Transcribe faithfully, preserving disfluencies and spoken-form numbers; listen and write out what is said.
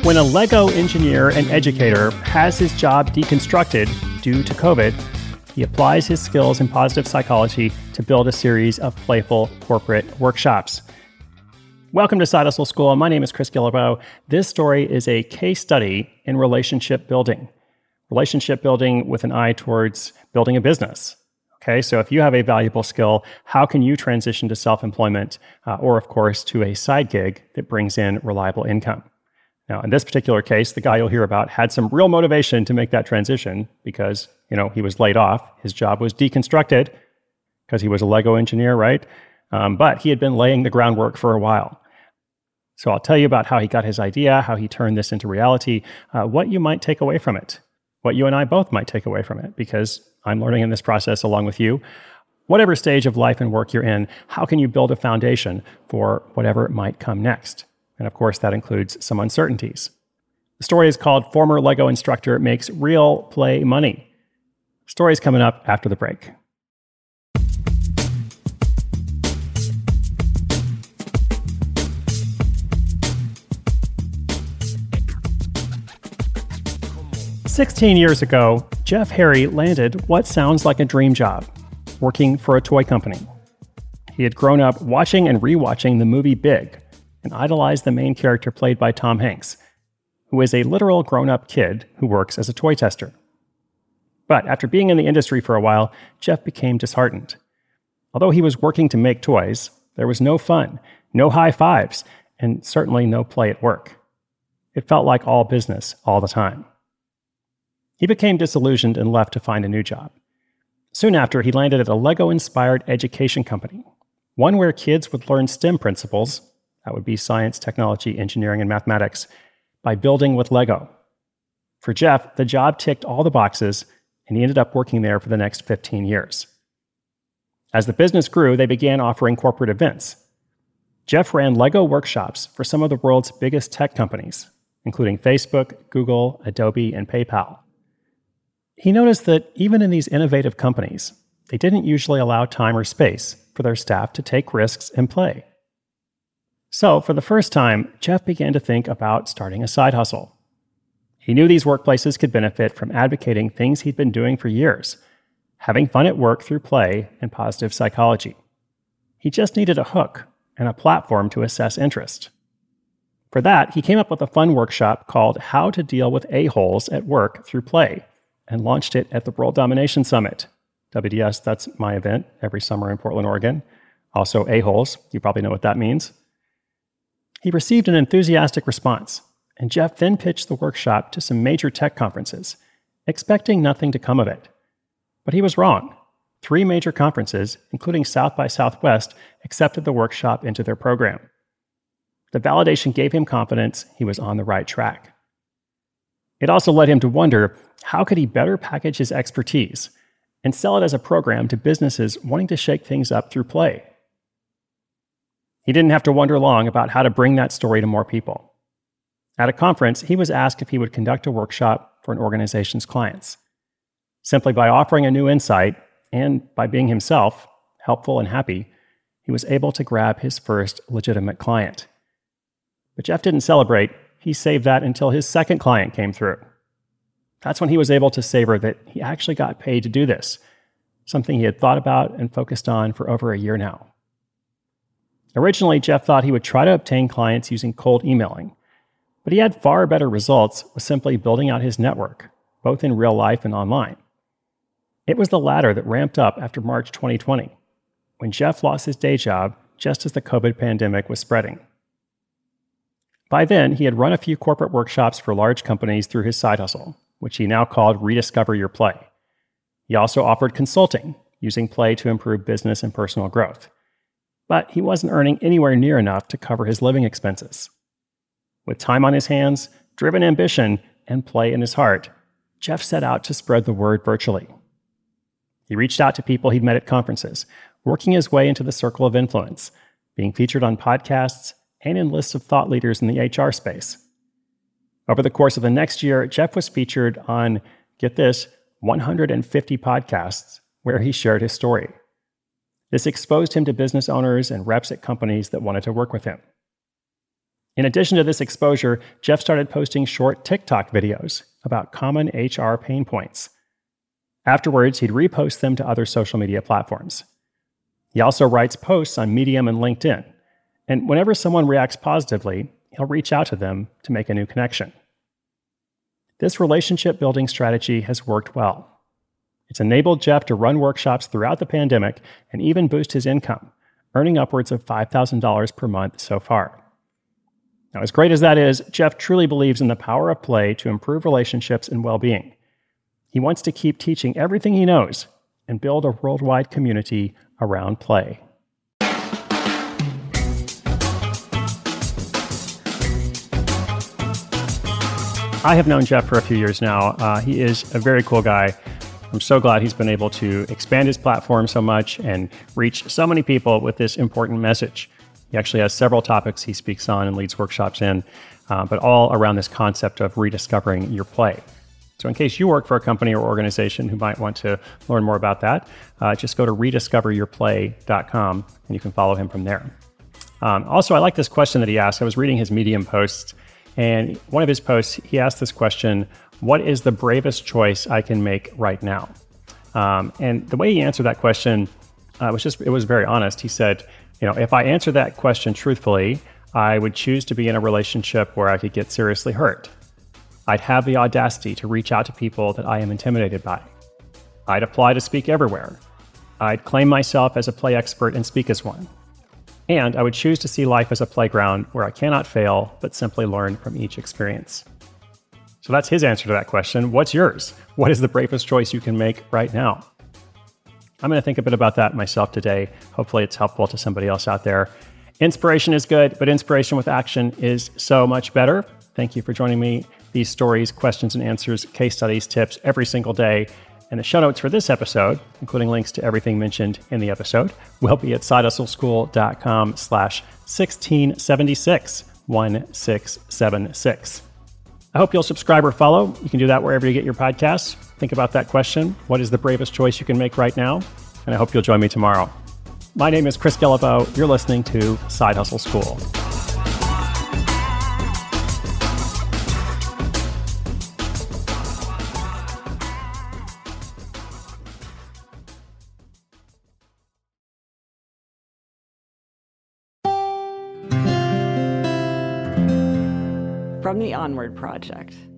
When a Lego engineer and educator has his job deconstructed due to COVID, he applies his skills in positive psychology to build a series of playful corporate workshops. Welcome to Side Hustle School. My name is Chris Guillebeau. This story is a case study in relationship building. Relationship building with an eye towards building a business. Okay, so if you have a valuable skill, how can you transition to self-employment uh, or, of course, to a side gig that brings in reliable income? Now, in this particular case, the guy you'll hear about had some real motivation to make that transition because, you know, he was laid off. His job was deconstructed because he was a Lego engineer, right? Um, but he had been laying the groundwork for a while. So I'll tell you about how he got his idea, how he turned this into reality, uh, what you might take away from it, what you and I both might take away from it, because I'm learning in this process along with you. Whatever stage of life and work you're in, how can you build a foundation for whatever might come next? And of course, that includes some uncertainties. The story is called Former Lego Instructor Makes Real Play Money. The story is coming up after the break. Sixteen years ago, Jeff Harry landed what sounds like a dream job, working for a toy company. He had grown up watching and rewatching the movie Big, and idolized the main character played by Tom Hanks, who is a literal grown-up kid who works as a toy tester. But after being in the industry for a while, Jeff became disheartened. Although he was working to make toys, there was no fun, no high fives, and certainly no play at work. It felt like all business all the time. He became disillusioned and left to find a new job. Soon after, he landed at a Lego-inspired education company, one where kids would learn STEM principles, that would be science, technology, engineering, and mathematics, by building with Lego. For Jeff, the job ticked all the boxes, and he ended up working there for the next fifteen years. As the business grew, they began offering corporate events. Jeff ran Lego workshops for some of the world's biggest tech companies, including Facebook, Google, Adobe, and PayPal. He noticed that even in these innovative companies, they didn't usually allow time or space for their staff to take risks and play. So, for the first time, Jeff began to think about starting a side hustle. He knew these workplaces could benefit from advocating things he'd been doing for years, having fun at work through play and positive psychology. He just needed a hook and a platform to assess interest. For that, he came up with a fun workshop called How to Deal with A-Holes at Work Through Play, and launched it at the World Domination Summit. W D S, that's my event every summer in Portland, Oregon. Also, A-Holes, you probably know what that means. He received an enthusiastic response, and Jeff then pitched the workshop to some major tech conferences, expecting nothing to come of it. But he was wrong. Three major conferences, including South by Southwest, accepted the workshop into their program. The validation gave him confidence he was on the right track. It also led him to wonder, how could he better package his expertise and sell it as a program to businesses wanting to shake things up through play? He didn't have to wonder long about how to bring that story to more people. At a conference, he was asked if he would conduct a workshop for an organization's clients. Simply by offering a new insight, and by being himself, helpful and happy, he was able to grab his first legitimate client. But Jeff didn't celebrate. He saved that until his second client came through. That's when he was able to savor that he actually got paid to do this, something he had thought about and focused on for over a year now. Originally, Jeff thought he would try to obtain clients using cold emailing, but he had far better results with simply building out his network, both in real life and online. It was the latter that ramped up after March twenty twenty, when Jeff lost his day job just as the COVID pandemic was spreading. By then, he had run a few corporate workshops for large companies through his side hustle, which he now called Rediscover Your Play. He also offered consulting, using play to improve business and personal growth. But he wasn't earning anywhere near enough to cover his living expenses. With time on his hands, driven ambition, and play in his heart, Jeff set out to spread the word virtually. He reached out to people he'd met at conferences, working his way into the circle of influence, being featured on podcasts and in lists of thought leaders in the H R space. Over the course of the next year, Jeff was featured on, get this, one hundred fifty podcasts where he shared his story. This exposed him to business owners and reps at companies that wanted to work with him. In addition to this exposure, Jeff started posting short TikTok videos about common H R pain points. Afterwards, he'd repost them to other social media platforms. He also writes posts on Medium and LinkedIn. And whenever someone reacts positively, he'll reach out to them to make a new connection. This relationship building strategy has worked well. It's enabled Jeff to run workshops throughout the pandemic and even boost his income, earning upwards of five thousand dollars per month so far. Now, as great as that is, Jeff truly believes in the power of play to improve relationships and well-being. He wants to keep teaching everything he knows and build a worldwide community around play. I have known Jeff for a few years now. Uh, he is a very cool guy. I'm so glad he's been able to expand his platform so much and reach so many people with this important message. He actually has several topics he speaks on and leads workshops in, uh, but all around this concept of rediscovering your play. So in case you work for a company or organization who might want to learn more about that, uh, just go to rediscover your play dot com and you can follow him from there. Um, also, I like this question that he asked. I was reading his Medium posts, and one of his posts, he asked this question: what is the bravest choice I can make right now? Um, and the way he answered that question uh, was just, it was very honest. He said, you know, if I answer that question truthfully, I would choose to be in a relationship where I could get seriously hurt. I'd have the audacity to reach out to people that I am intimidated by. I'd apply to speak everywhere. I'd claim myself as a play expert and speak as one. And I would choose to see life as a playground where I cannot fail, but simply learn from each experience. So that's his answer to that question. What's yours? What is the bravest choice you can make right now? I'm going to think a bit about that myself today. Hopefully it's helpful to somebody else out there. Inspiration is good, but inspiration with action is so much better. Thank you for joining me. These stories, questions and answers, case studies, tips every single day. And the show notes for this episode, including links to everything mentioned in the episode, will be at sidehustleschool.com slash 1676, 1676. I hope you'll subscribe or follow. You can do that wherever you get your podcasts. Think about that question. What is the bravest choice you can make right now? And I hope you'll join me tomorrow. My name is Chris Guillebeau. You're listening to Side Hustle School. From the Onward Project.